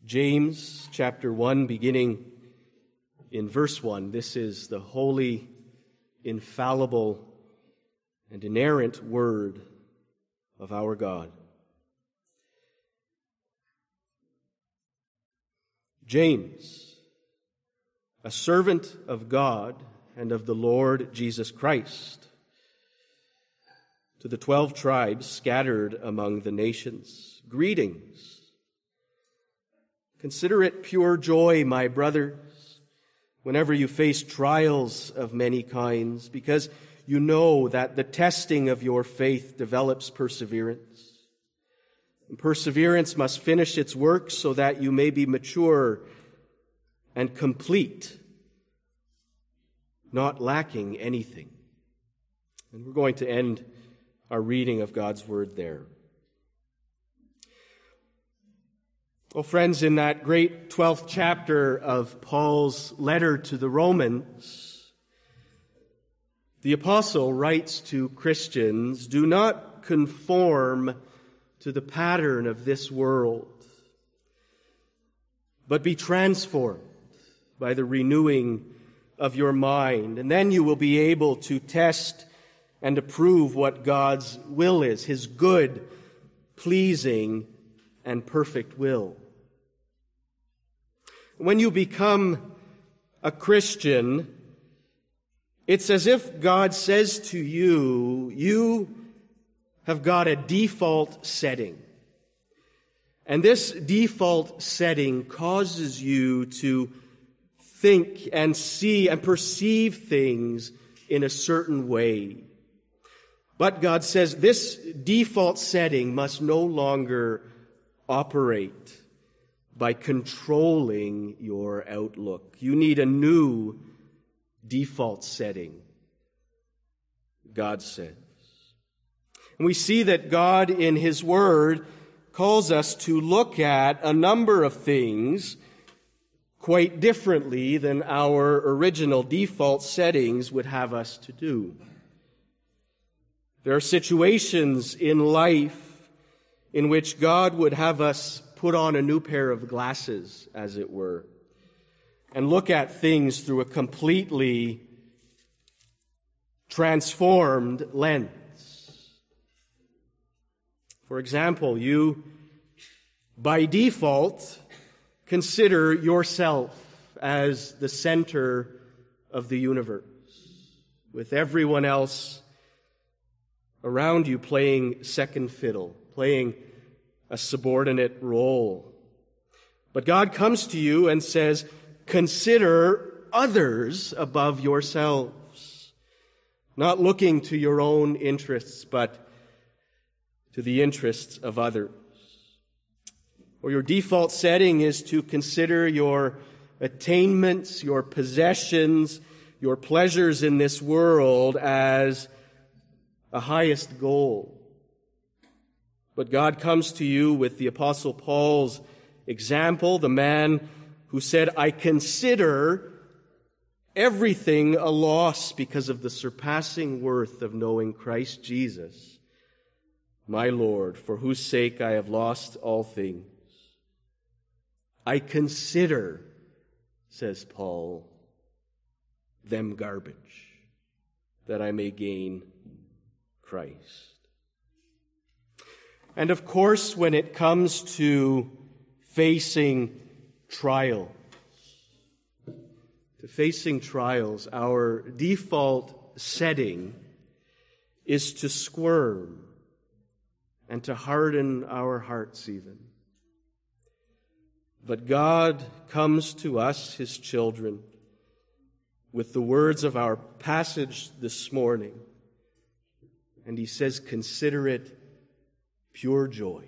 James chapter 1, beginning in verse 1. This is the holy, infallible, and inerrant word of our God. James, a servant of God and of the Lord Jesus Christ, to the 12 tribes scattered among the nations, greetings. Consider it pure joy, my brothers, whenever you face trials of many kinds, because you know that the testing of your faith develops perseverance. And perseverance must finish its work so that you may be mature and complete, not lacking anything. And we're going to end our reading of God's Word there. Well, friends, in that great 12th chapter of Paul's letter to the Romans, the apostle writes to Christians, do not conform to the pattern of this world, but be transformed by the renewing of your mind. And then you will be able to test and approve what God's will is, His good, pleasing, and perfect will. When you become a Christian, it's as if God says to you, you have got a default setting. And this default setting causes you to think and see and perceive things in a certain way. But God says this default setting must no longer operate by controlling your outlook. You need a new default setting, God says. And we see that God in His Word calls us to look at a number of things quite differently than our original default settings would have us to do. There are situations in life in which God would have us put on a new pair of glasses, as it were, and look at things through a completely transformed lens. For example, you, by default, consider yourself as the center of the universe, with everyone else around you playing second fiddle, playing a subordinate role. But God comes to you and says, consider others above yourselves, not looking to your own interests, but to the interests of others. Or your default setting is to consider your attainments, your possessions, your pleasures in this world as a highest goal. But God comes to you with the Apostle Paul's example, the man who said, I consider everything a loss because of the surpassing worth of knowing Christ Jesus, my Lord, for whose sake I have lost all things. I consider, says Paul, them garbage, that I may gain Christ. And of course, when it comes to facing trials, our default setting is to squirm and to harden our hearts even. But God comes to us, His children, with the words of our passage this morning, and He says, consider it pure joy,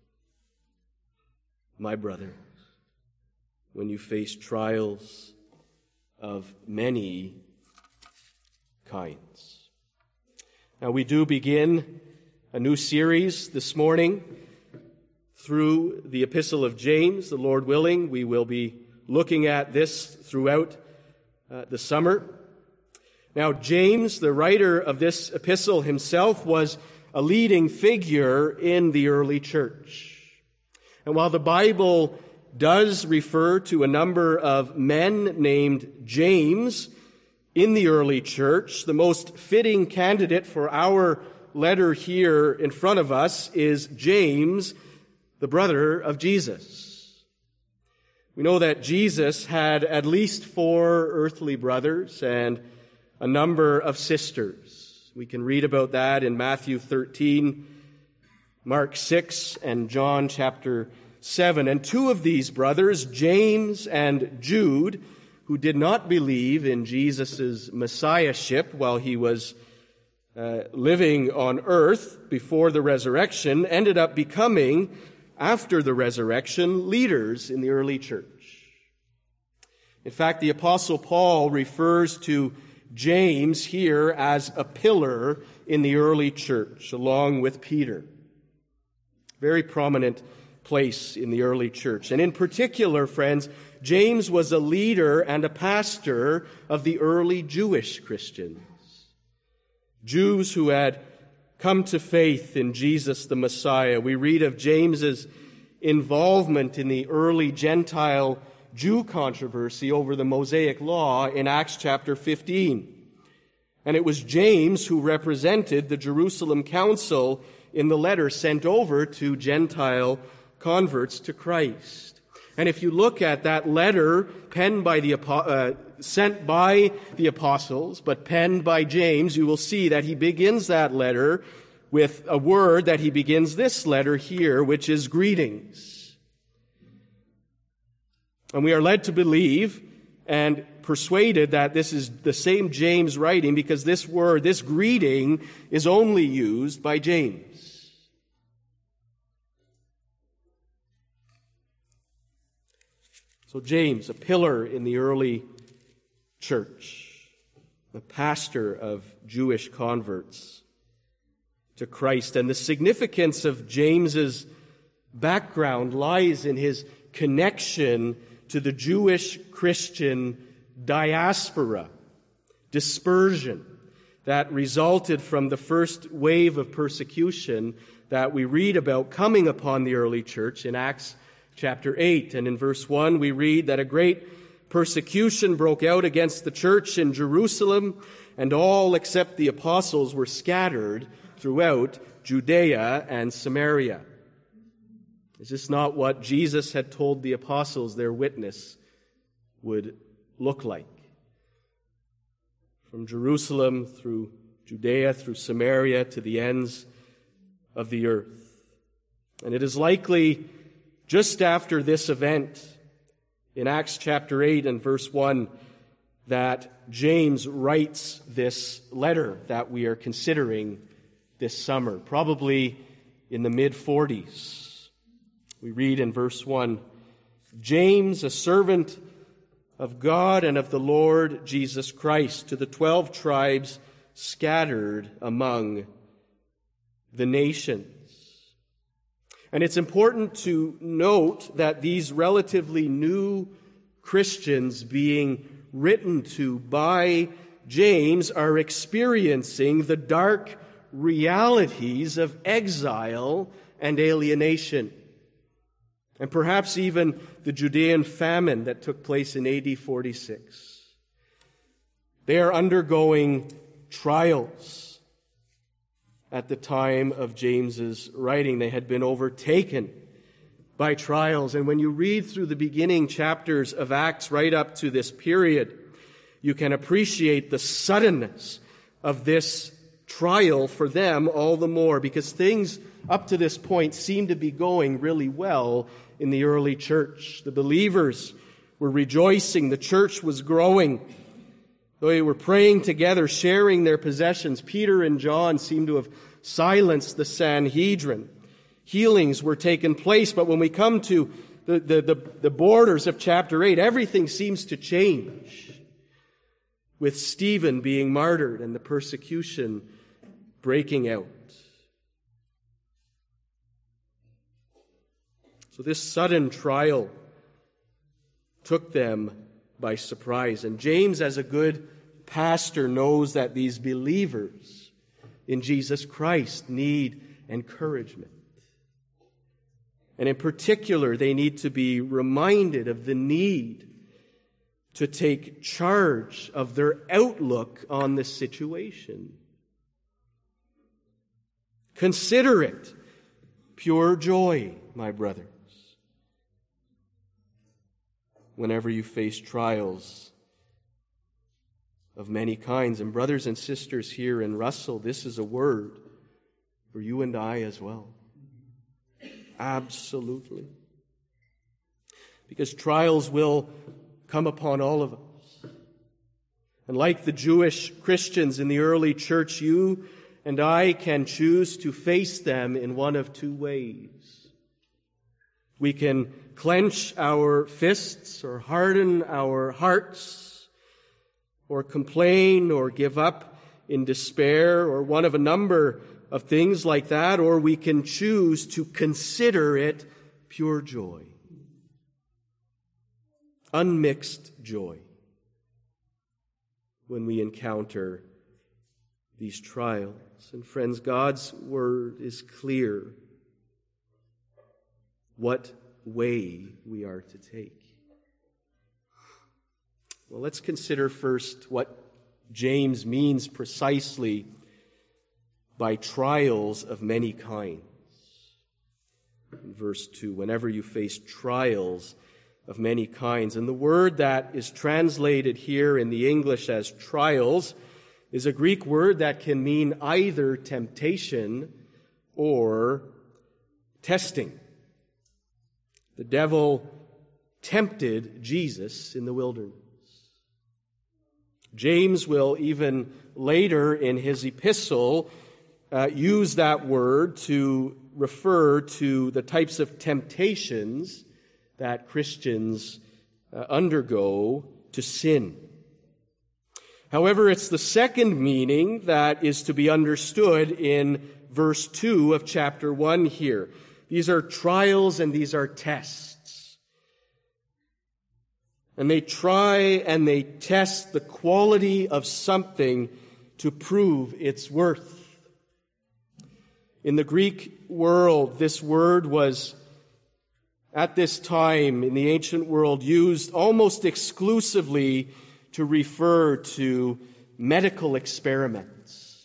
my brothers, when you face trials of many kinds. Now, we do begin a new series this morning through the Epistle of James. The Lord willing, we will be looking at this throughout the summer. Now, James, the writer of this epistle himself, was a leading figure in the early church. And while the Bible does refer to a number of men named James in the early church. The most fitting candidate for our letter here in front of us is James, the brother of Jesus. We know that Jesus had at least 4 earthly brothers and a number of sisters. We can read about that in Matthew 13, Mark 6, and John chapter 7. And 2 of these brothers, James and Jude, who did not believe in Jesus' messiahship while he was living on earth before the resurrection, ended up becoming, after the resurrection, leaders in the early church. In fact, the Apostle Paul refers to James here as a pillar in the early church, along with Peter. Very prominent place in the early church. And in particular, friends, James was a leader and a pastor of the early Jewish Christians. Jews who had come to faith in Jesus the Messiah. We read of James's involvement in the early Gentile Jew controversy over the Mosaic Law in Acts chapter 15. And it was James who represented the Jerusalem Council in the letter sent over to Gentile converts to Christ. And if you look at that letter penned by sent by the apostles, but penned by James, you will see that he begins that letter with a word that he begins this letter here, which is greetings. And we are led to believe and persuaded that this is the same James writing, because this word, this greeting, is only used by James. So James, a pillar in the early church, a pastor of Jewish converts to Christ. And the significance of James's background lies in his connection to the Jewish Christian diaspora, dispersion that resulted from the first wave of persecution that we read about coming upon the early church in Acts chapter 8. And in verse 1, we read that a great persecution broke out against the church in Jerusalem, and all except the apostles were scattered throughout Judea and Samaria. Is this not what Jesus had told the apostles their witness would look like? From Jerusalem through Judea, through Samaria, to the ends of the earth. And it is likely just after this event in Acts chapter 8 and verse 1 that James writes this letter that we are considering this summer, probably in the mid-40s. We read in verse 1, James, a servant of God and of the Lord Jesus Christ, to the 12 tribes scattered among the nations. And it's important to note that these relatively new Christians being written to by James are experiencing the dark realities of exile and alienation, and perhaps even the Judean famine that took place in AD 46. They are undergoing trials at the time of James's writing. They had been overtaken by trials. And when you read through the beginning chapters of Acts right up to this period, you can appreciate the suddenness of this trial for them all the more, because things up to this point seem to be going really well in the early church. The believers were rejoicing. The church was growing. They were praying together, sharing their possessions. Peter and John seem to have silenced the Sanhedrin. Healings were taking place, but when we come to the borders of chapter 8, everything seems to change, with Stephen being martyred and the persecution breaking out. So this sudden trial took them by surprise. And James, as a good pastor, knows that these believers in Jesus Christ need encouragement. And in particular, they need to be reminded of the need to take charge of their outlook on the situation. Consider it pure joy, my brothers, whenever you face trials of many kinds. And brothers and sisters here in Russell, this is a word for you and I as well. Absolutely. Because trials will come upon all of us. And like the Jewish Christians in the early church, you and I can choose to face them in one of two ways. We can clench our fists or harden our hearts or complain or give up in despair or one of a number of things like that, or we can choose to consider it pure joy. Unmixed joy when we encounter these trials. And friends, God's word is clear what way we are to take. Well, let's consider first what James means precisely by trials of many kinds. In verse 2, whenever you face trials of many kinds. And the word that is translated here in the English as trials is a Greek word that can mean either temptation or testing. The devil tempted Jesus in the wilderness. James will even later in his epistle use that word to refer to the types of temptations that Christians undergo to sin. However, it's the second meaning that is to be understood in verse 2 of chapter 1 here. These are trials and these are tests. And they try and they test the quality of something to prove its worth. In the Greek world, this word was, at this time in the ancient world, used almost exclusively to refer to medical experiments.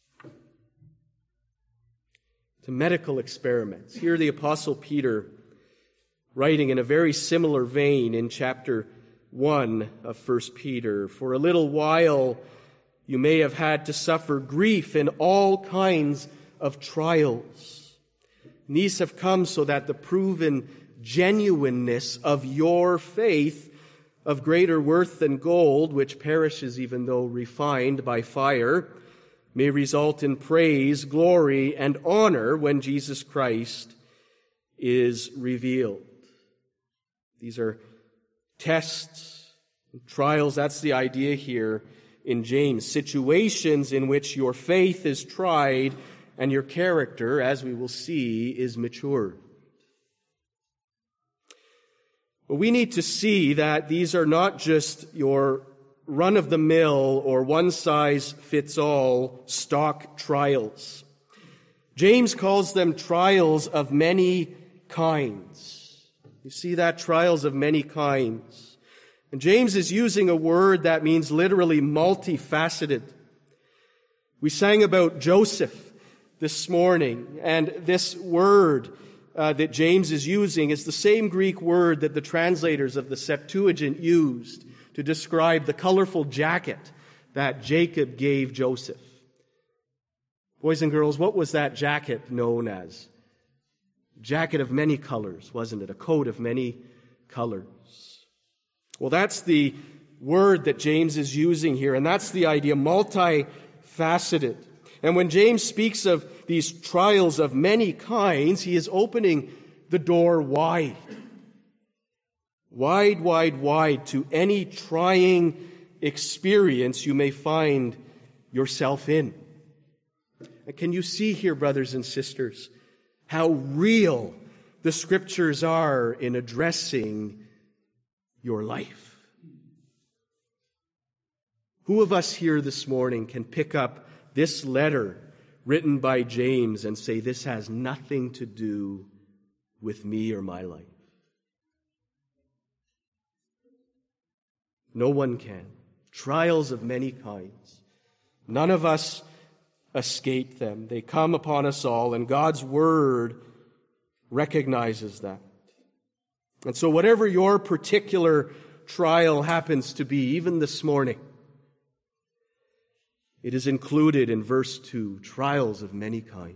To medical experiments. Here the Apostle Peter, writing in a very similar vein in chapter 1 of 1 Peter, for a little while you may have had to suffer grief in all kinds of trials. And these have come so that the proven genuineness of your faith, of greater worth than gold, which perishes even though refined by fire, may result in praise, glory, and honor when Jesus Christ is revealed. These are tests, trials. That's the idea here in James. Situations in which your faith is tried and your character, as we will see, is matured. But we need to see that these are not just your run-of-the-mill or one-size-fits-all stock trials. James calls them trials of many kinds. You see that? Trials of many kinds. And James is using a word that means literally multifaceted. We sang about Joseph this morning, and this word that James is using is the same Greek word that the translators of the Septuagint used to describe the colorful jacket that Jacob gave Joseph. Boys and girls, what was that jacket known as? Jacket of many colors, wasn't it? A coat of many colors. Well, that's the word that James is using here, and that's the idea, multifaceted. And when James speaks of these trials of many kinds, he is opening the door wide. Wide, wide, wide to any trying experience you may find yourself in. And can you see here, brothers and sisters, how real the Scriptures are in addressing your life? Who of us here this morning can pick up this letter written by James and say, this has nothing to do with me or my life. No one can. Trials of many kinds. None of us escape them. They come upon us all, and God's Word recognizes that. And so whatever your particular trial happens to be, even this morning, it is included in verse 2, trials of many kinds.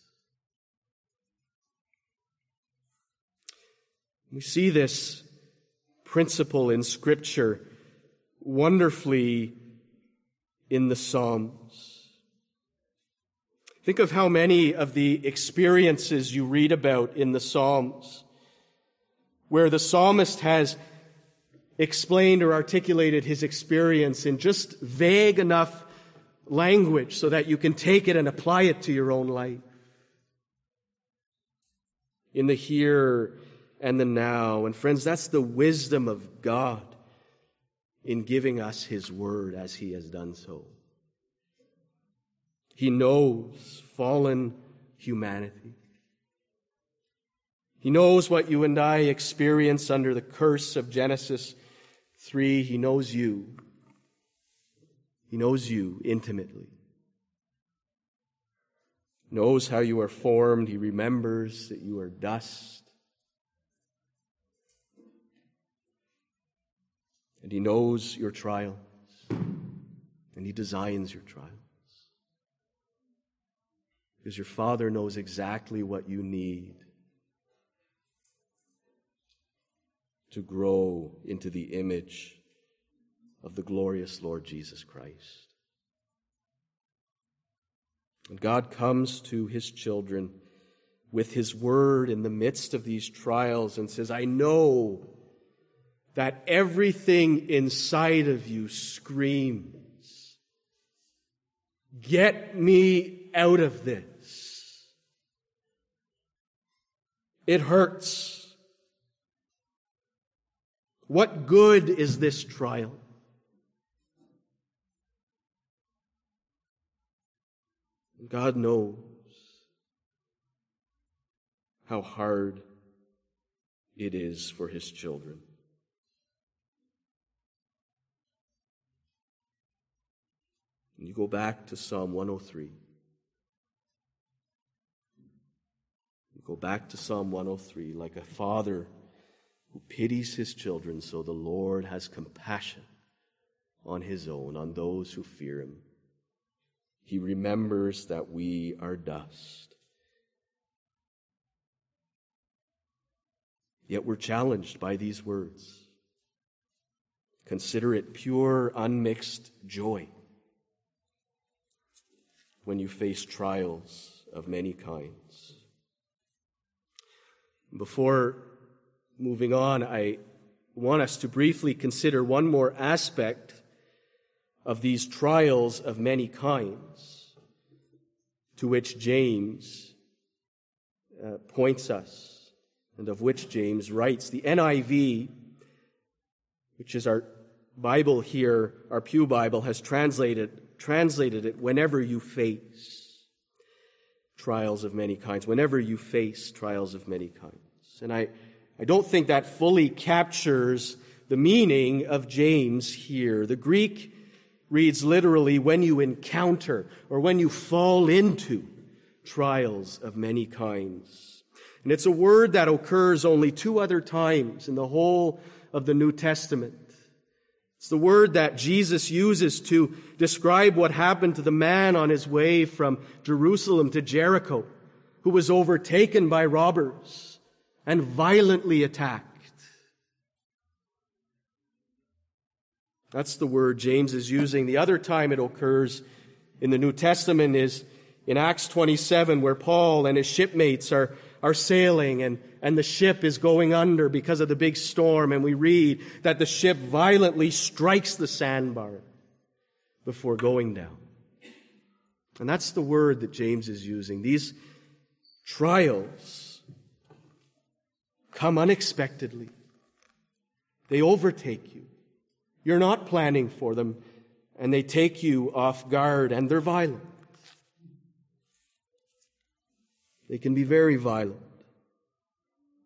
We see this principle in Scripture wonderfully in the Psalms. Think of how many of the experiences you read about in the Psalms where the psalmist has explained or articulated his experience in just vague enough language so that you can take it and apply it to your own life. In the here and the now. And friends, that's the wisdom of God in giving us His Word as He has done so. He knows fallen humanity. He knows what you and I experience under the curse of Genesis 3. He knows you. He knows you intimately. Knows how you are formed. He remembers that you are dust. And He knows your trials. And He designs your trials. Because your Father knows exactly what you need to grow into the image of the glorious Lord Jesus Christ. And God comes to His children with His Word in the midst of these trials and says, I know that everything inside of you screams, get me out of this. It hurts. What good is this trial? God knows how hard it is for His children. And you go back to Psalm 103. You go back to Psalm 103, like a father who pities his children, so the Lord has compassion on His own, on those who fear Him. He remembers that we are dust. Yet we're challenged by these words. Consider it pure, unmixed joy when you face trials of many kinds. Before moving on, I want us to briefly consider one more aspect of these trials of many kinds to which James points us and of which James writes. The NIV, which is our Bible here, our Pew Bible, has translated it, whenever you face trials of many kinds, whenever you face trials of many kinds. And I don't think that fully captures the meaning of James here. The Greek reads literally, when you encounter or when you fall into trials of many kinds. And it's a word that occurs only 2 other times in the whole of the New Testament. It's the word that Jesus uses to describe what happened to the man on his way from Jerusalem to Jericho, who was overtaken by robbers and violently attacked. That's the word James is using. The other time it occurs in the New Testament is in Acts 27, where Paul and his shipmates are sailing and the ship is going under because of the big storm, and we read that the ship violently strikes the sandbar before going down. And that's the word that James is using. These trials come unexpectedly. They overtake you. You're not planning for them, and they take you off guard, and they're violent. They can be very violent.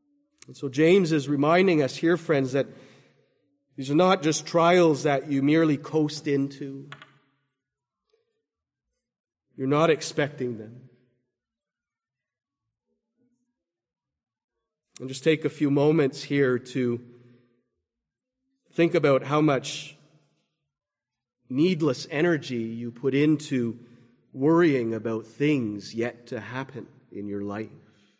And so James is reminding us here, friends, that these are not just trials that you merely coast into. You're not expecting them. And just take a few moments here to think about how much needless energy you put into worrying about things yet to happen in your life.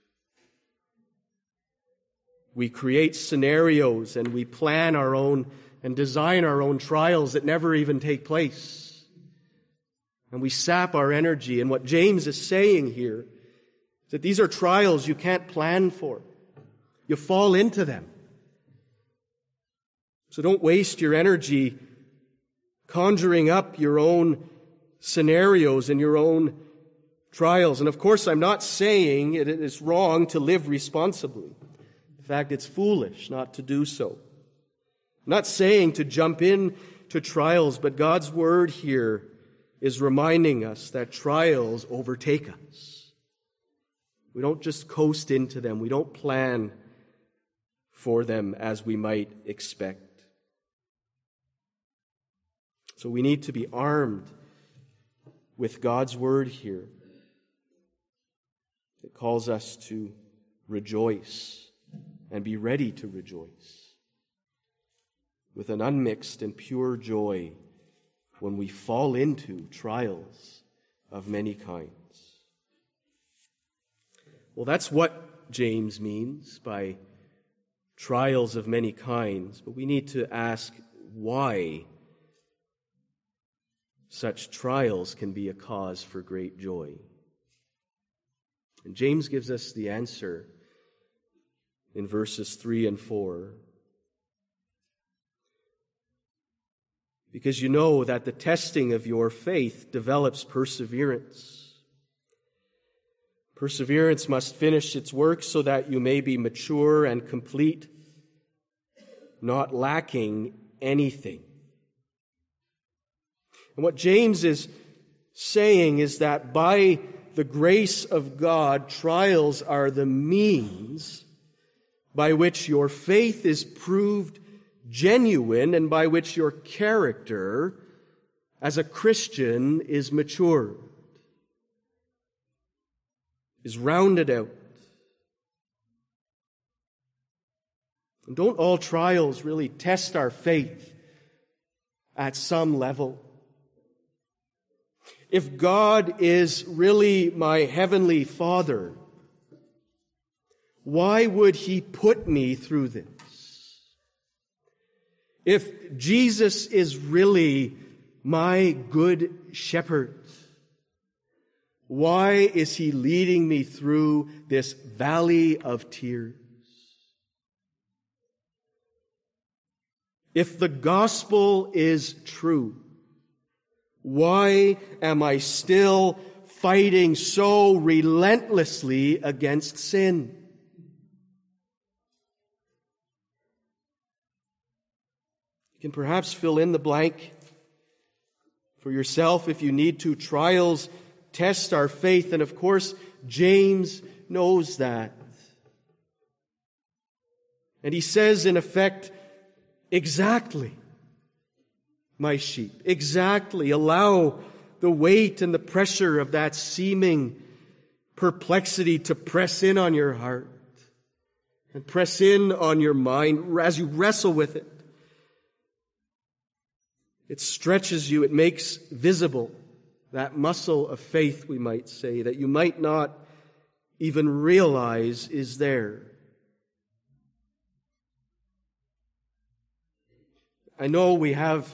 We create scenarios and we plan our own and design our own trials that never even take place. And we sap our energy. And what James is saying here is that these are trials you can't plan for. You fall into them. So don't waste your energy conjuring up your own scenarios and your own trials. And of course, I'm not saying it is wrong to live responsibly. In fact, it's foolish not to do so. I'm not saying to jump into trials, but God's word here is reminding us that trials overtake us. We don't just coast into them. We don't plan for them as we might expect. So we need to be armed with God's word here. It calls us to rejoice and be ready to rejoice with an unmixed and pure joy when we fall into trials of many kinds. Well, that's what James means by trials of many kinds, but we need to ask why such trials can be a cause for great joy. And James gives us the answer in verses 3 and 4. Because you know that the testing of your faith develops perseverance. Perseverance must finish its work so that you may be mature and complete, not lacking anything. And what James is saying is that by the grace of God, trials are the means by which your faith is proved genuine and by which your character as a Christian is matured, is rounded out. And don't all trials really test our faith at some level? If God is really my heavenly Father, why would He put me through this? If Jesus is really my good shepherd, why is He leading me through this valley of tears? If the gospel is true, why am I still fighting so relentlessly against sin? You can perhaps fill in the blank for yourself if you need to. Trials test our faith, and of course, James knows that. And he says, in effect, exactly, my sheep, exactly. Allow the weight and the pressure of that seeming perplexity to press in on your heart and press in on your mind as you wrestle with it. It stretches you, it makes visible that muscle of faith, we might say, that you might not even realize is there. I know we have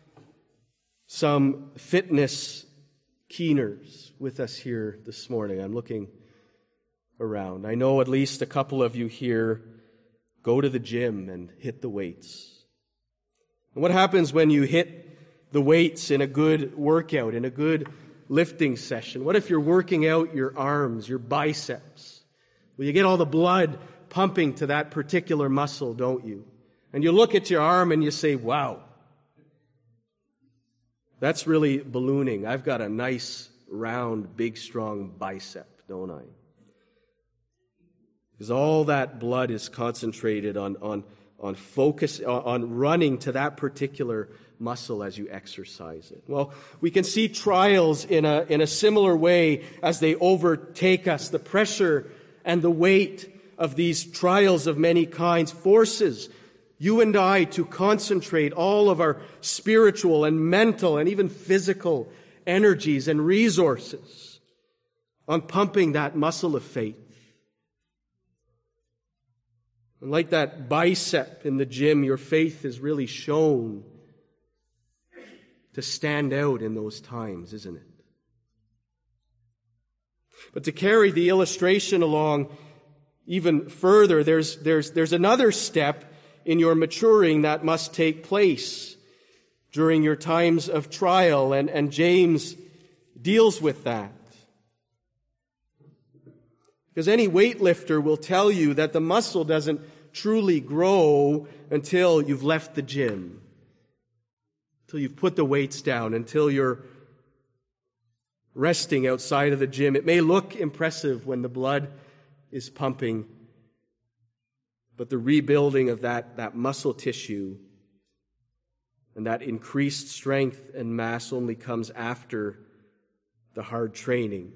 some fitness keeners with us here this morning. I'm looking around. I know at least a couple of you here go to the gym and hit the weights. And what happens when you hit the weights in a good workout, in a good lifting session? What if you're working out your arms, your biceps? Well, you get all the blood pumping to that particular muscle, don't you? And you look at your arm and you say, wow, that's really ballooning. I've got a nice, round, big, strong bicep, don't I? Because all that blood is concentrated on focus, on running to that particular muscle as you exercise it. Well, we can see trials in a similar way as they overtake us. The pressure and the weight of these trials of many kinds forces you and I to concentrate all of our spiritual and mental and even physical energies and resources on pumping that muscle of faith. And like that bicep in the gym, your faith is really shown to stand out in those times, isn't it? But to carry the illustration along even further, there's another step in your maturing that must take place during your times of trial, and James deals with that. Because any weightlifter will tell you that the muscle doesn't truly grow until you've left the gym, until you've put the weights down, until you're resting outside of the gym. It may look impressive when the blood is pumping, but the rebuilding of that muscle tissue and that increased strength and mass only comes after the hard training.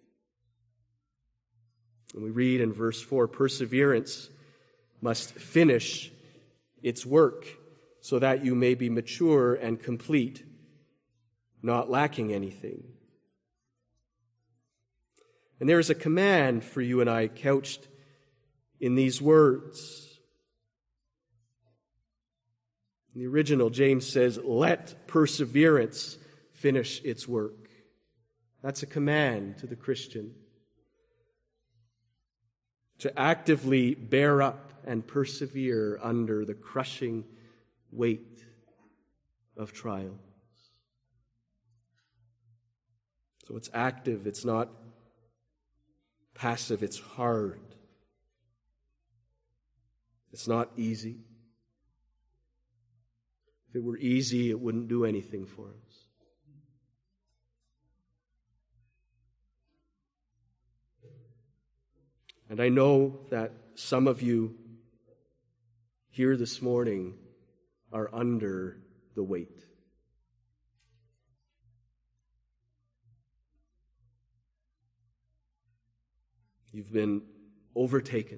And we read in verse 4, perseverance must finish its work so that you may be mature and complete, not lacking anything. And there is a command for you and I couched in these words. In the original, James says, let perseverance finish its work. That's a command to the Christian. To actively bear up and persevere under the crushing weight of trials. So it's active, it's not passive, it's hard. It's not easy. If it were easy, it wouldn't do anything for us. And I know that some of you here this morning are under the weight. You've been overtaken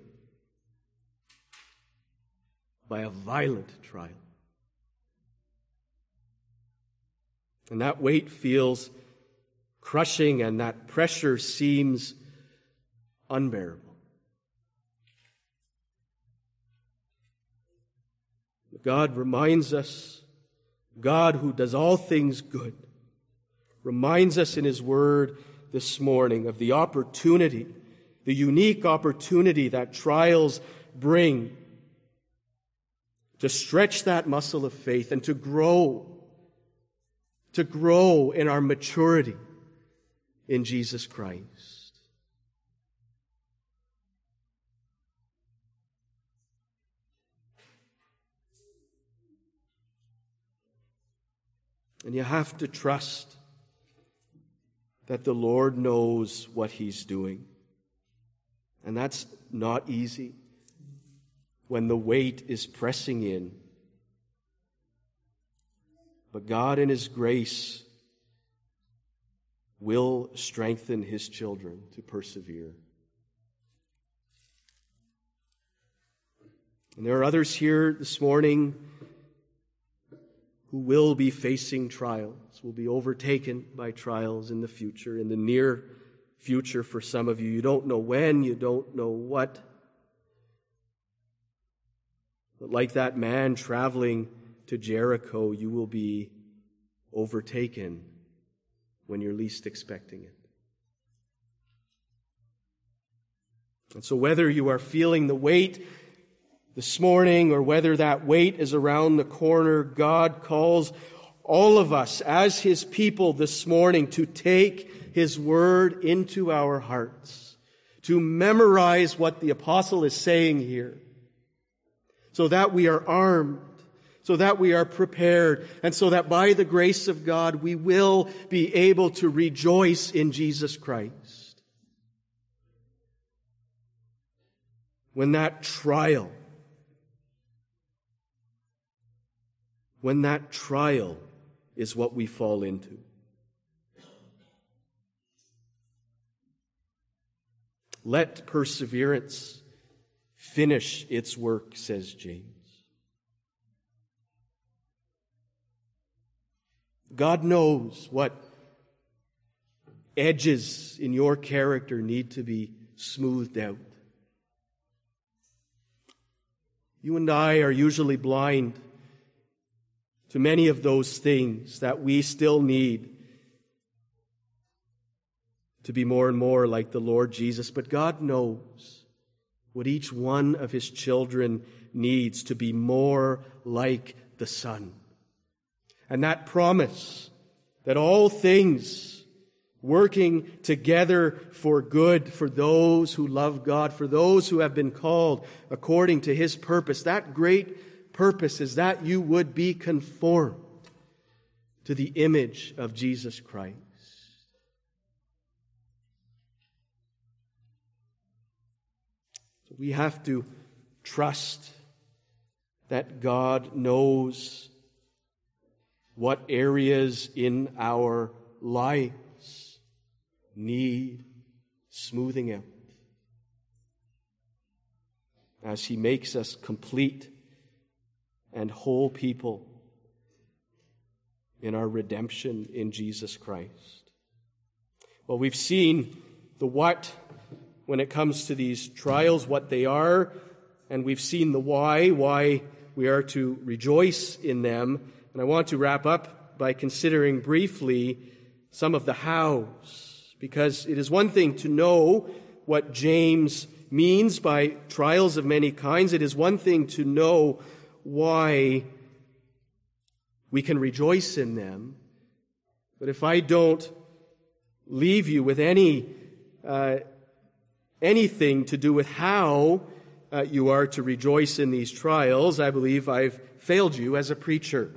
by a violent trial. And that weight feels crushing, and that pressure seems unbearable. God reminds us, God who does all things good, reminds us in His Word this morning of the opportunity, the unique opportunity that trials bring to stretch that muscle of faith and to grow in our maturity in Jesus Christ. And you have to trust that the Lord knows what He's doing. And that's not easy when the weight is pressing in. But God in His grace will strengthen His children to persevere. And there are others here this morning who will be facing trials, will be overtaken by trials in the future, in the near future for some of you. You don't know when, you don't know what. But like that man traveling to Jericho, you will be overtaken when you're least expecting it. And so whether you are feeling the weight this morning or whether that weight is around the corner, God calls all of us as His people this morning to take His Word into our hearts, to memorize what the apostle is saying here, so that we are armed, so that we are prepared, and so that by the grace of God we will be able to rejoice in Jesus Christ. when that trial is what we fall into. Let perseverance finish its work, says James. God knows what edges in your character need to be smoothed out. You and I are usually blind to many of those things that we still need to be more and more like the Lord Jesus. But God knows what each one of His children needs to be more like the Son. And that promise that all things working together for good for those who love God, for those who have been called according to His purpose, that great purpose is that you would be conformed to the image of Jesus Christ. So we have to trust that God knows what areas in our lives need smoothing out as He makes us complete and whole people in our redemption in Jesus Christ. Well, we've seen the what when it comes to these trials, what they are, and we've seen the why we are to rejoice in them. And I want to wrap up by considering briefly some of the hows, because it is one thing to know what James means by trials of many kinds. It is one thing to know why we can rejoice in them. But if I don't leave you with anything to do with how you are to rejoice in these trials, I believe I've failed you as a preacher.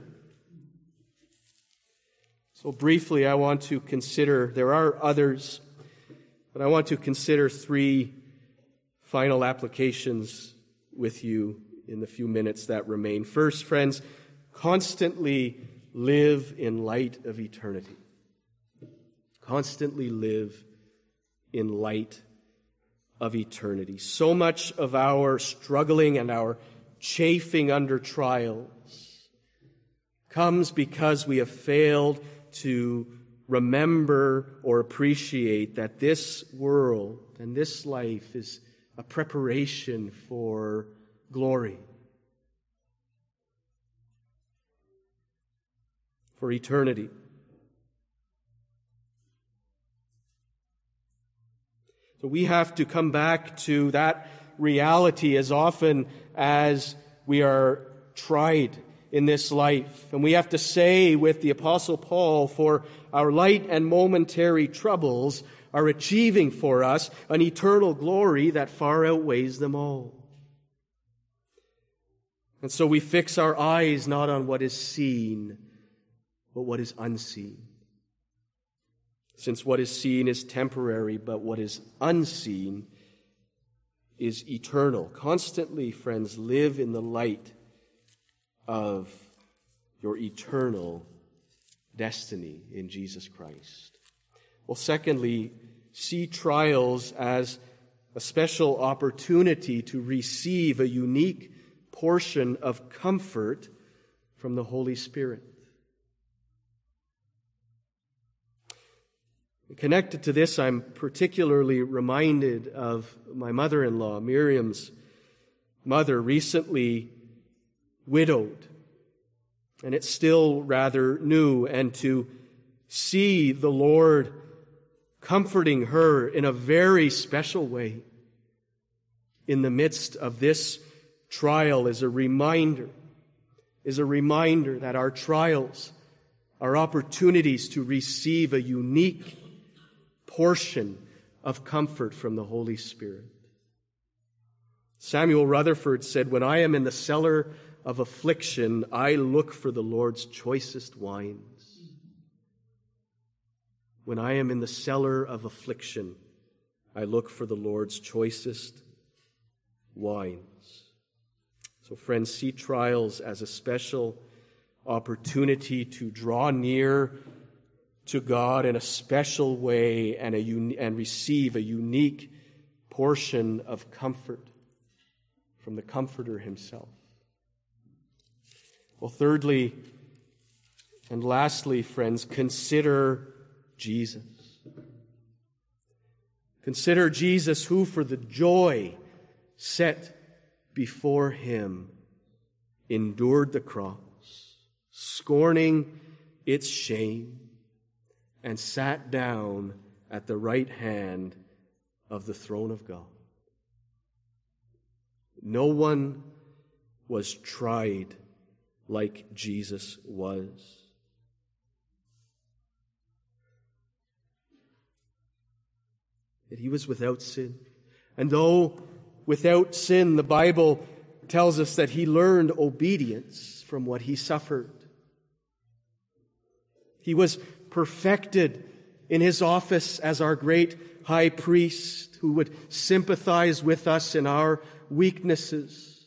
So briefly, I want to consider, there are others, but I want to consider three final applications with you in the few minutes that remain. First, friends, constantly live in light of eternity. Constantly live in light of eternity. So much of our struggling and our chafing under trials comes because we have failed to remember or appreciate that this world and this life is a preparation for glory, for eternity. So we have to come back to that reality as often as we are tried in this life. And we have to say with the Apostle Paul, for our light and momentary troubles are achieving for us an eternal glory that far outweighs them all. And so we fix our eyes not on what is seen, but what is unseen. Since what is seen is temporary, but what is unseen is eternal. Constantly, friends, live in the light of your eternal destiny in Jesus Christ. Well, secondly, see trials as a special opportunity to receive a unique portion of comfort from the Holy Spirit. Connected to this, I'm particularly reminded of my mother-in-law, Miriam's mother, recently widowed, and it's still rather new, and to see the Lord comforting her in a very special way in the midst of this trial is a reminder that our trials are opportunities to receive a unique portion of comfort from the Holy Spirit. Samuel Rutherford said, "When I am in the cellar of affliction, I look for the Lord's choicest wines." When I am in the cellar of affliction, I look for the Lord's choicest wines. So friends, see trials as a special opportunity to draw near to God in a special way and receive a unique portion of comfort from the Comforter himself. Well, thirdly and lastly, friends, consider Jesus. Consider Jesus, who for the joy set before him endured the cross, scorning its shame, and sat down at the right hand of the throne of God. No one was tried like Jesus was. That he was without sin. And though without sin, the Bible tells us that he learned obedience from what he suffered. He was perfected in his office as our great high priest who would sympathize with us in our weaknesses.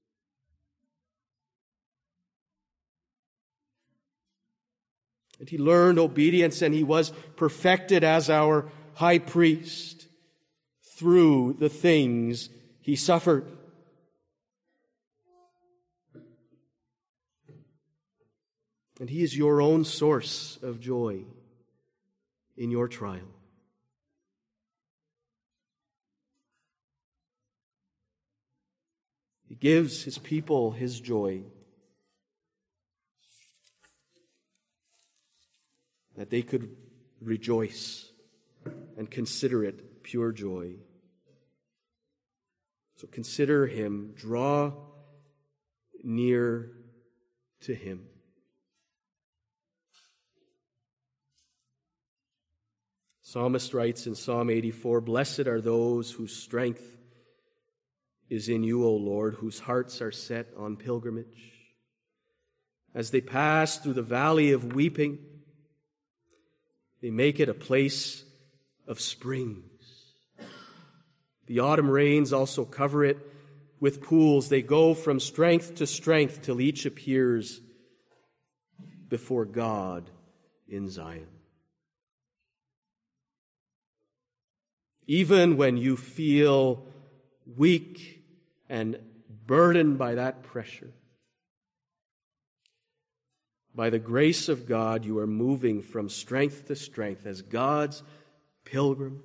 And he learned obedience and he was perfected as our high priest through the things he suffered. And he is your own source of joy in your trial. He gives his people his joy, that they could rejoice and consider it pure joy. So consider him, draw near to him. Psalmist writes in Psalm 84, "Blessed are those whose strength is in you, O Lord, whose hearts are set on pilgrimage. As they pass through the valley of weeping, they make it a place of springs. The autumn rains also cover it with pools. They go from strength to strength till each appears before God in Zion." Even when you feel weak and burdened by that pressure, by the grace of God, you are moving from strength to strength as God's pilgrim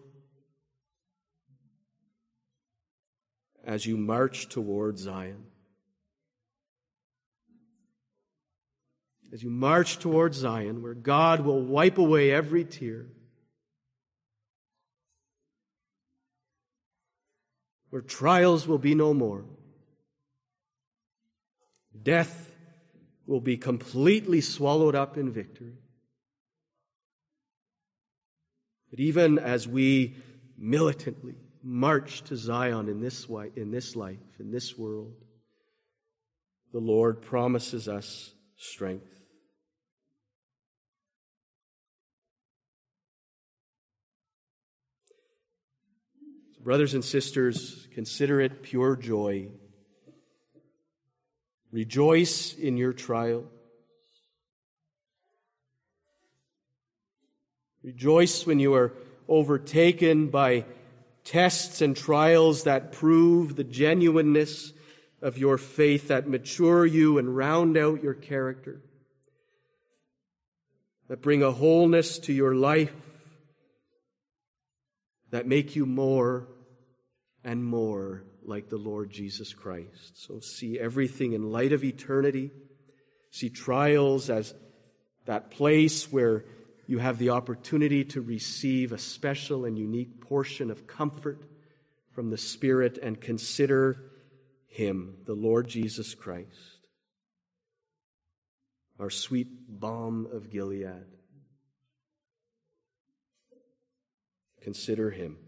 as you march toward Zion. As you march toward Zion, where God will wipe away every tear, where trials will be no more. Death will be completely swallowed up in victory. But even as we militantly march to Zion in this life, in this world, the Lord promises us strength. Brothers and sisters, consider it pure joy. Rejoice in your trial. Rejoice when you are overtaken by tests and trials that prove the genuineness of your faith, that mature you and round out your character, that bring a wholeness to your life, that make you more and more like the Lord Jesus Christ. So see everything in light of eternity. See trials as that place where you have the opportunity to receive a special and unique portion of comfort from the Spirit, and consider him, the Lord Jesus Christ, our sweet balm of Gilead. Consider him.